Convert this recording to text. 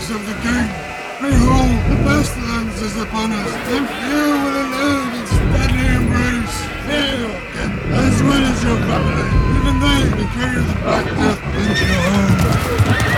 voice of the king. Behold, the pestilence is upon us, and few will elude its deadly embrace. Few, as well as your family, even they to carry the black death into your home.